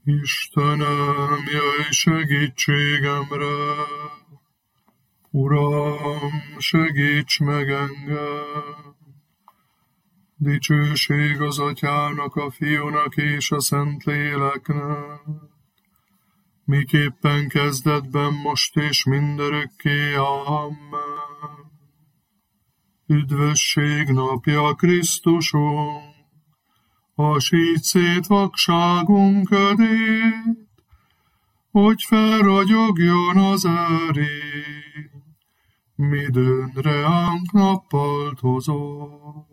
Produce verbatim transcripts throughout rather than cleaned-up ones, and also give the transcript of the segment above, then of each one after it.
Istenem, jöjj segítségemre! Uram, segíts meg engem! Dicsőség az Atyának, a Fiúnak és a Szentléleknek, miképpen kezdetben, most és mindörökké. Amen. Üdvösség napja Krisztusunk, hasíts szét vakságunk ödét, hogy felragyogjon az erény, midőn reánk nappalt hozol.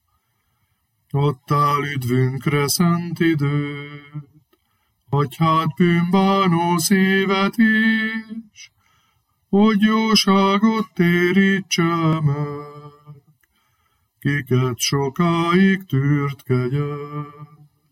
Adtál üdvünkre szent időt, atyád bűnbánó szívet is, hogy jóságot térítse meg, kiket sokáig tűrt kegyed.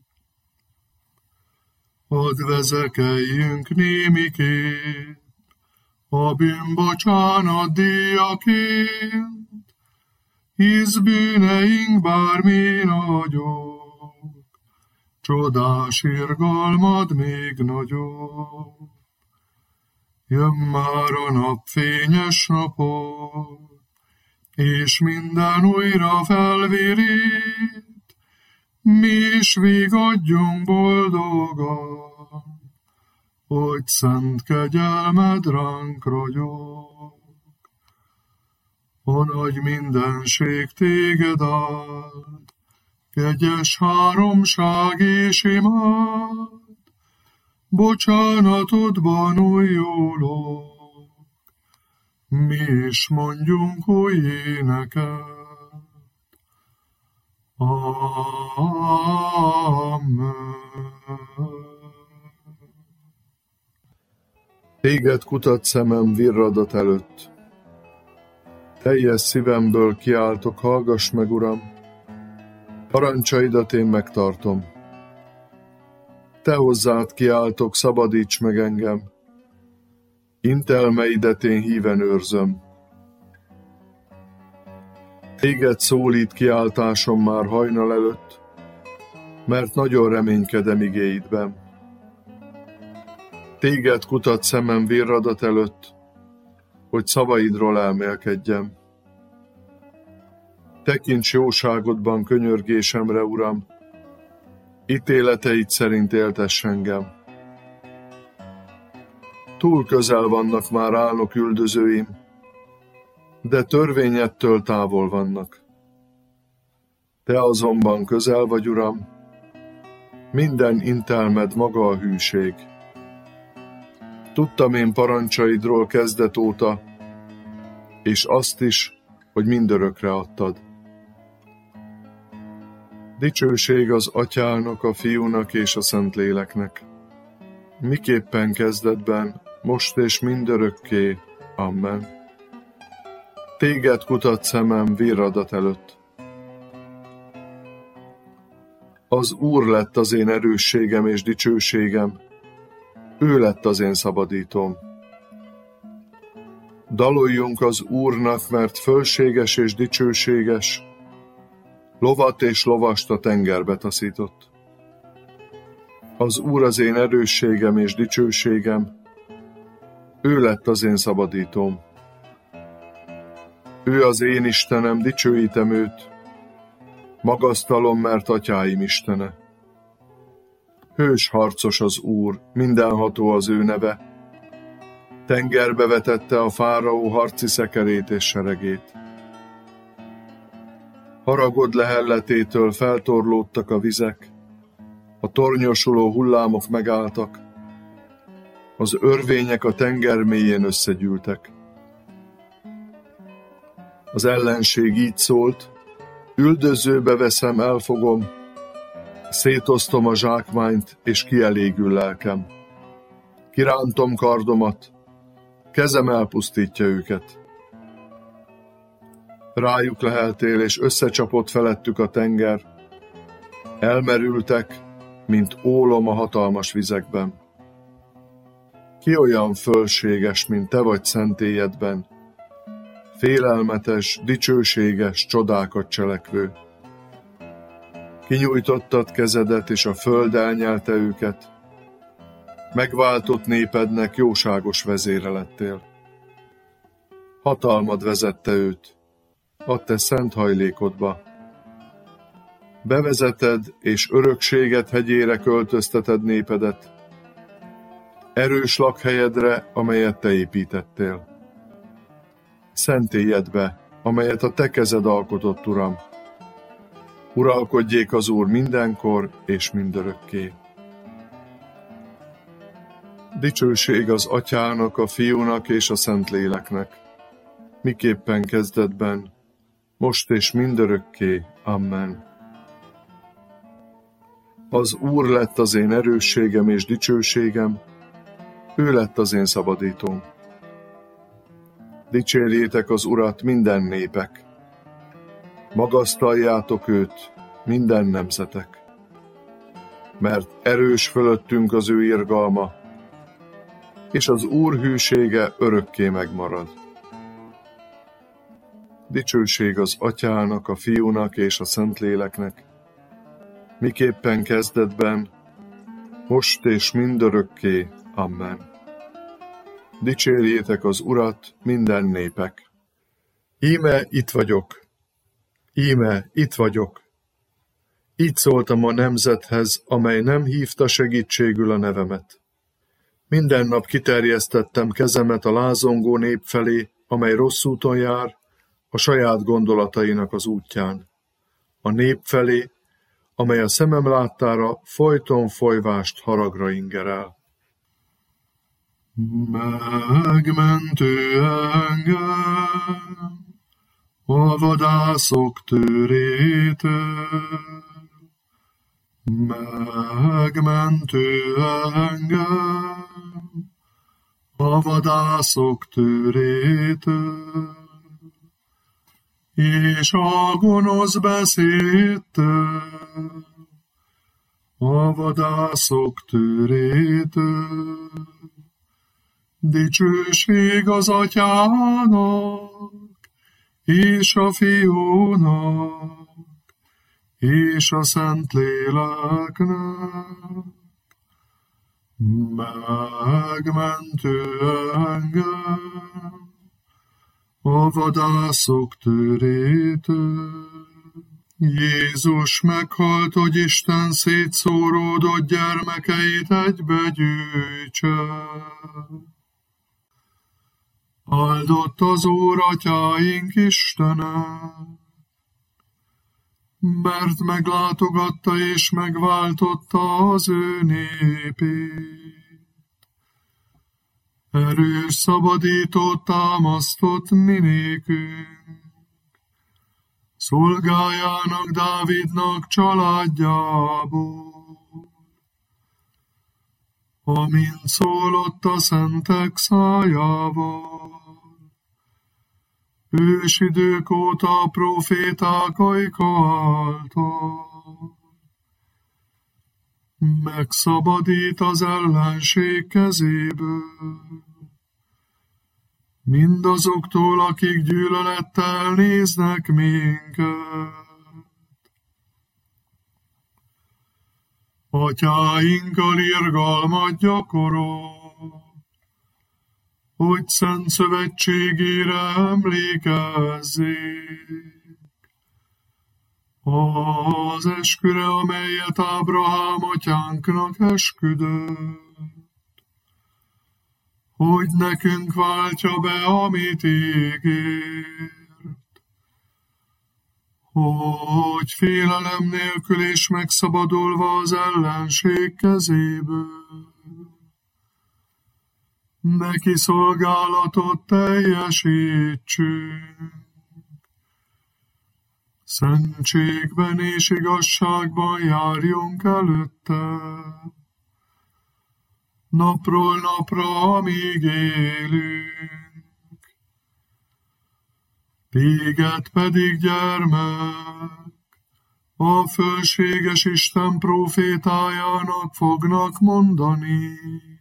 Hadd vezekeljünk némiképp a bűnbocsánat díjaként, hisz bűneink bármi nagyok, csodás irgalmad még nagyobb. Jön már a napfényes napot, és minden újra felvirít, mi is vigadjunk boldogan, hogy szent kegyelmed ránk ragyog. A nagy mindenség téged áld, kegyes háromság és imád, bocsánatodban újulok, mi is mondjunk új éneket. Amen. Téged kutat szemem virradat előtt. Teljes szívemből kiáltok, hallgass meg, Uram! Parancsaidat én megtartom. Te hozzád kiáltok, szabadíts meg engem. Intelmeidet én híven őrzöm. Téged szólít kiáltásom már hajnal előtt, mert nagyon reménykedem igéidben. Téged kutat szemem virradat előtt, hogy szavaidról elmélkedjem. Tekints jóságodban könyörgésemre, Uram, ítéleteid szerint éltess engem. Túl közel vannak már álnok üldözőim, de törvényettől távol vannak. Te azonban közel vagy, Uram, minden intelmed maga a hűség. Tudtam én parancsaidról kezdet óta, és azt is, hogy mindörökre adtad. Dicsőség az Atyának, a Fiúnak és a Szentléleknek, miképpen kezdetben, most és mindörökké. Amen. Téged kutat szemem virradat előtt. Az Úr lett az én erősségem és dicsőségem, ő lett az én szabadítóm. Daloljunk az Úrnak, mert fölséges és dicsőséges, lovat és lovast a tengerbe taszított. Az Úr az én erősségem és dicsőségem, ő lett az én szabadítóm. Ő az én Istenem, dicsőítem őt, magasztalom, mert atyáim Istene. Hős harcos az Úr, mindenható az ő neve, tengerbe vetette a fáraó harci szekerét és seregét. Haragod lehelletétől feltorlódtak a vizek, a tornyosuló hullámok megálltak, az örvények a tenger mélyén összegyűltek. Az ellenség így szólt, üldözőbe veszem, elfogom, szétosztom a zsákmányt, és kielégül lelkem. Kirántom kardomat, kezem elpusztítja őket. Rájuk leheltél, és összecsapott felettük a tenger. Elmerültek, mint ólom a hatalmas vizekben. Ki olyan fölséges, mint te vagy szentélyedben, félelmetes, dicsőséges, csodákat cselekvő. Kinyújtottad kezedet, és a föld elnyelte őket, megváltott népednek jóságos vezére lettél. Hatalmad vezette őt, a te szent hajlékodba. Bevezeted és örökséget hegyére költözteted népedet, erős lakhelyedre, amelyet te építettél. Szentélyedbe, amelyet a te kezed alkotott, Uram. Uralkodjék az Úr mindenkor és mindörökké. Dicsőség az Atyának, a Fiúnak és a Szentléleknek, miképpen kezdetben, most és mindörökké. Amen. Az Úr lett az én erősségem és dicsőségem, ő lett az én szabadítóm. Dicsérjétek az Urat minden népek, magasztaljátok őt minden nemzetek, mert erős fölöttünk az ő irgalma, és az Úr hűsége örökké megmarad. Dicsőség az Atyának, a Fiúnak és a Szentléleknek, miképpen kezdetben, most és mindörökké. Amen. Dicsérjétek az Urat minden népek. Íme itt vagyok, íme itt vagyok. Így szóltam a nemzethez, amely nem hívta segítségül a nevemet. Minden nap kiterjesztettem kezemet a lázongó nép felé, amely rossz úton jár, a saját gondolatainak az útján. A nép felé, amely a szemem láttára folyton folyvást haragra ingerel. Megmentő engem a vadászok tőrétől, megmentő engem a vadászok tőrétől, és a gonosz beszédtől, a vadászok tőrétől. Dicsőség az Atyának, és a Fiúnak, és a Szentléleknek. Megmentő engem a vadászok tőrétől. Jézus meghalt, hogy Isten szétszóródott gyermekeit egybe gyűjtse. Áldott az Úr atyáink Istene, mert meglátogatta és megváltotta az ő népét. Erős szabadítót támasztott minékünk, szolgájának Dávidnak családjából. Amint szólott a szentek szájával, ősidők óta a proféták ajkáltak. Megszabadít az ellenség kezéből, mindazoktól, akik gyűlölettel néznek minket. Atyáinkkal irgalmat gyakorol, hogy szent szövetségére emlékezzék. Az esküre, amelyet Ábrahám atyánknak esküdött, hogy nekünk váltja be, amit ígért, hogy félelem nélkül és megszabadulva az ellenség kezéből, neki szolgálatot teljesítsünk. Szentségben és igazságban járjunk előtte, napról napra, amíg élünk. Téged pedig, gyermek, a fölséges Isten prófétájának fognak mondani,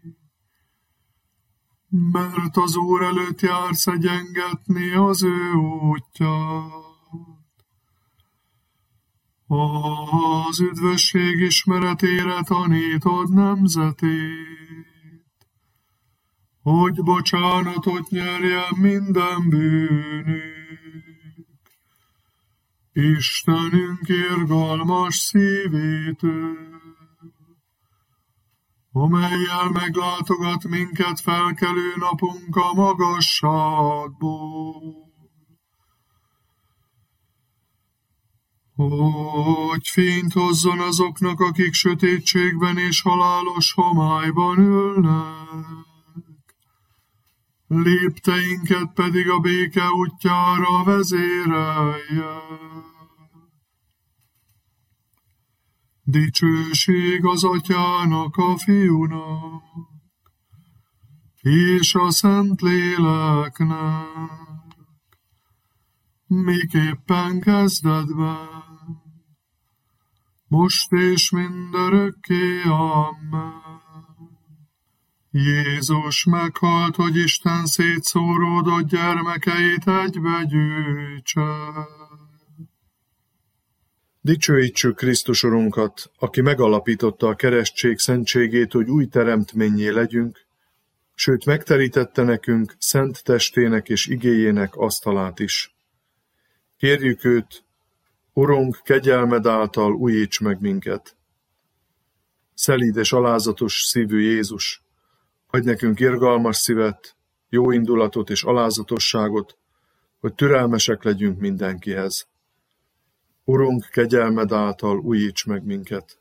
mert az Úr előtt jársz egyengetni az ő útját. Az üdvösség ismeretére tanítod nemzetét, hogy bocsánatot nyerjen minden bűnünk. Istenünk irgalmas szívétől, amellyel meglátogat minket felkelő napunk a magasságból, hogy fényt hozzon azoknak, akik sötétségben és halálos homályban ülnek, lépteinket pedig a béke útjára vezérelje. Dicsőség az Atyának, a Fiúnak, és a Szentléleknek, miképpen kezdetben, most és mindörökké, amen. Jézus meghalt, hogy Isten szétszóródott gyermekeit egybe gyűjtse. Dicsőítsük Krisztus Urunkat, aki megalapította a keresztség szentségét, hogy új teremtménnyé legyünk, sőt megterítette nekünk szent testének és igéjének asztalát is. Kérjük őt, Urunk, kegyelmed által újíts meg minket. Szelíd és alázatos szívű Jézus, adj nekünk irgalmas szívet, jó indulatot és alázatosságot, hogy türelmesek legyünk mindenkihez. Urunk, kegyelmed által újíts meg minket.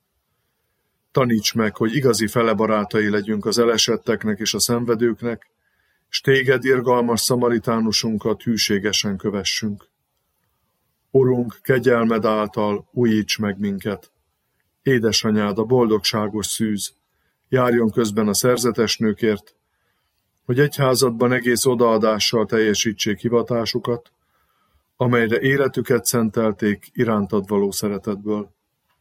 Taníts meg, hogy igazi felebarátai legyünk az elesetteknek és a szenvedőknek, s téged, irgalmas szamaritánusunkat hűségesen kövessünk. Urunk, kegyelmed által újíts meg minket. Édesanyád, a boldogságos szűz, járjon közben a szerzetes nőkért, hogy egyházadban egész odaadással teljesítsék hivatásukat, amelyre életüket szentelték irántad való szeretetből.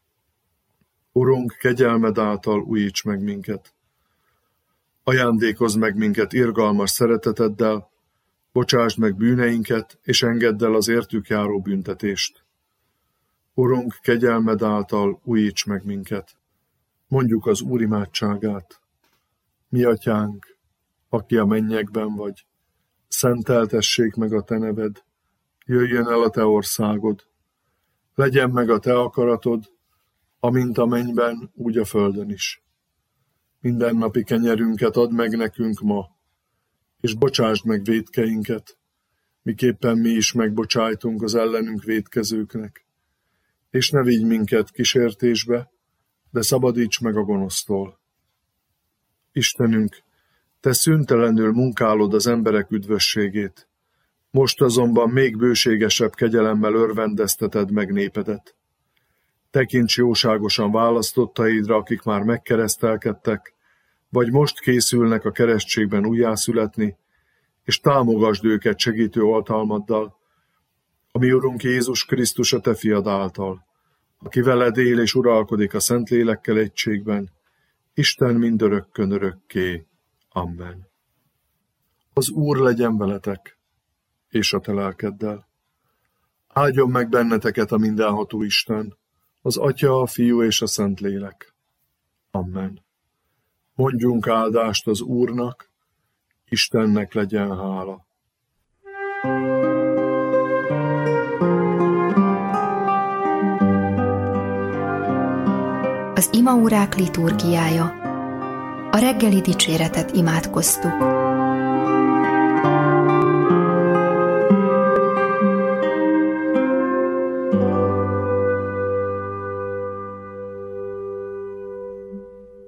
Urunk, kegyelmed által újíts meg minket. Ajándékozz meg minket irgalmas szereteteddel, bocsásd meg bűneinket, és engedd el az értük járó büntetést. Urunk, kegyelmed által újíts meg minket. Mondjuk az Úr imádságát. Mi atyánk, aki a mennyekben vagy, szenteltessék meg a te neved, jöjjön el a te országod, legyen meg a te akaratod, amint a mennyben, úgy a földön is. Mindennapi kenyerünket add meg nekünk ma, és bocsásd meg vétkeinket, miképpen mi is megbocsájtunk az ellenünk vétkezőknek. És ne vigy minket kísértésbe, de szabadíts meg a gonosztól. Istenünk, te szüntelenül munkálod az emberek üdvösségét, most azonban még bőségesebb kegyelemmel örvendezteted meg népedet. Tekints jóságosan választottaidra, akik már megkeresztelkedtek, vagy most készülnek a keresztségben újjászületni, és támogasd őket segítő oltalmaddal, a mi Urunk Jézus Krisztus a te fiad által, aki veled él és uralkodik a Szentlélekkel egységben, Isten mindörökkön örökké. Amen. Az Úr legyen veletek, és a te lelkeddel. Áldjon meg benneteket a mindenható Isten, az Atya, a Fiú és a Szentlélek. Amen. Mondjunk áldást az Úrnak, Istennek legyen hála. Az imaórák liturgiája. A reggeli dicséretet imádkoztuk.